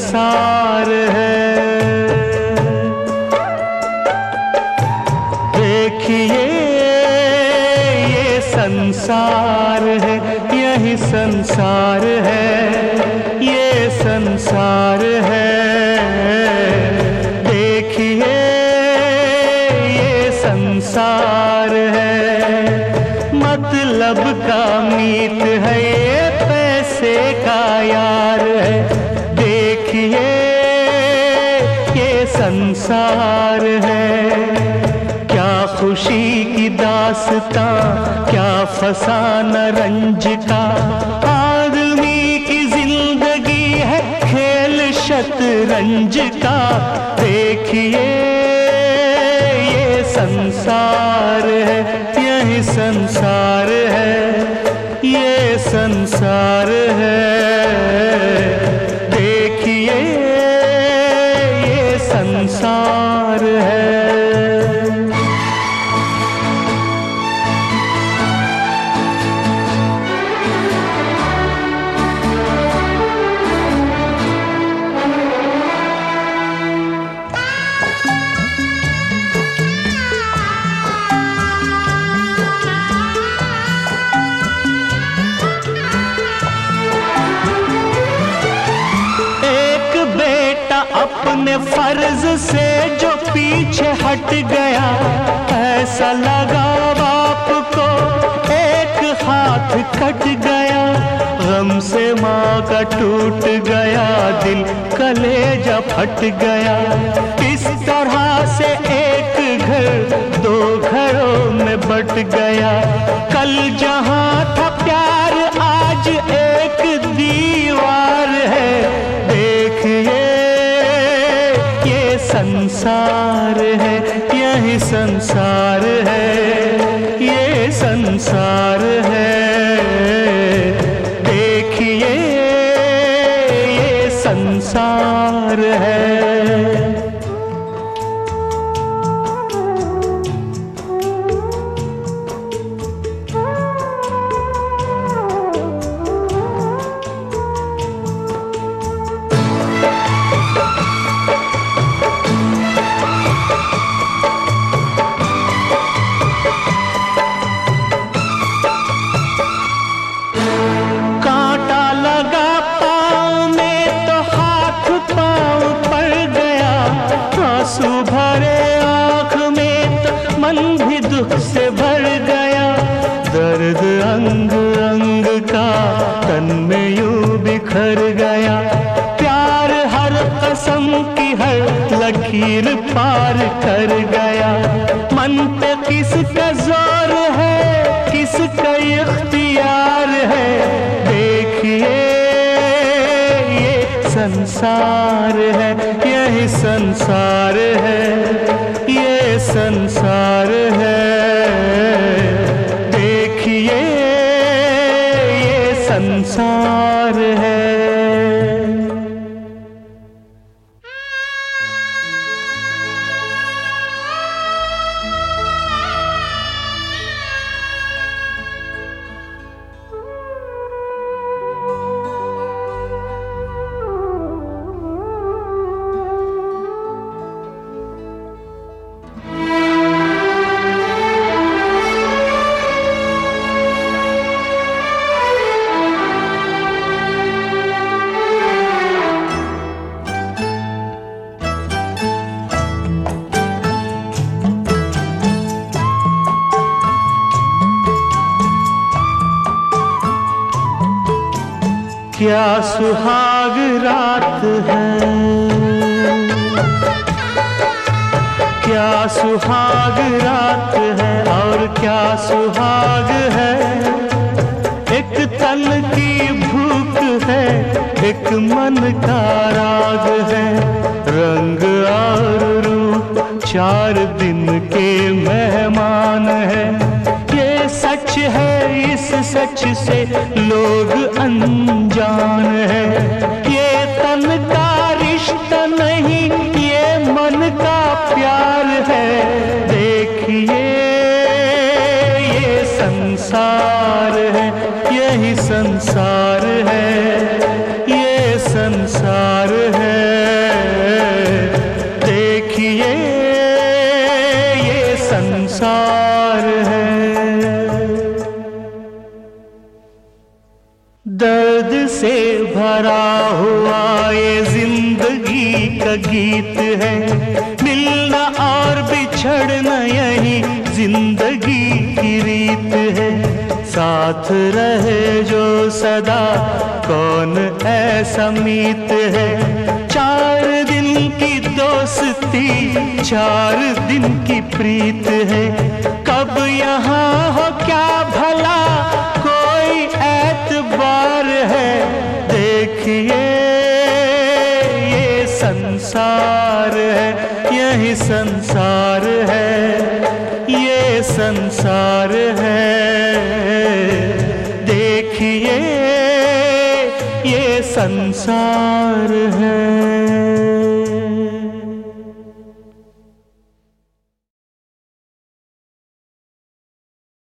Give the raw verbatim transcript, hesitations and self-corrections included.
संसार है। देखिए ये संसार है, यही संसार है, ये संसार है। देखिए ये संसार है, मतलब का मीत है, ये पैसे का यार है। देखिए ये संसार है, क्या खुशी की दास्तां, क्या फसाना रंज का। आदमी की जिंदगी है खेल शतरंज का। देखिए ये संसार है, यही संसार है, ये संसार है। देखिए ये संसार है। अपने फर्ज से जो पीछे हट गया, ऐसा लगा बाप को एक हाथ कट गया। गम से माँ का टूट गया दिल, कलेजा फट गया। इस तरह से एक घर दो घरों में बट गया। कल जहाँ था प्यार आज एक दीवार है। देखिए संसार है, यही संसार है, ये संसार है। देखिए ये संसार है। आंसू भरे आँख में तो मन भी दुख से भर गया। दर्द अंग अंग का तन में यूं बिखर गया। प्यार हर कसम की हर लकीर पार कर गया। मन पे किसका जोर है, किसका इख्तियार है। देखिए ये संसार है, यही संसार है, ये संसार है। देखिए ये संसार है। क्या सुहाग रात है, क्या सुहाग रात है और क्या सुहाग है। एक तन की भूख है, एक मन का राग है। रंग और रूप चार दिन के मेहमान है। ये सच है, इस सच से लोग अनजान है। ये तन का रिश्ता नहीं, ये मन का प्यार है। देखिए ये संसार है, यही संसार है, ये संसार है। हुआ ये जिंदगी का गीत है, मिलना और बिछड़ना यही जिंदगी की रीत है। साथ रहे जो सदा कौन ऐसा मीत है, चार दिन की दोस्ती चार दिन की प्रीत है। कब यहाँ हो क्या भला कोई एतबार है, देखिए ये संसार है, यही संसार है, ये संसार है। देखिए ये संसार है।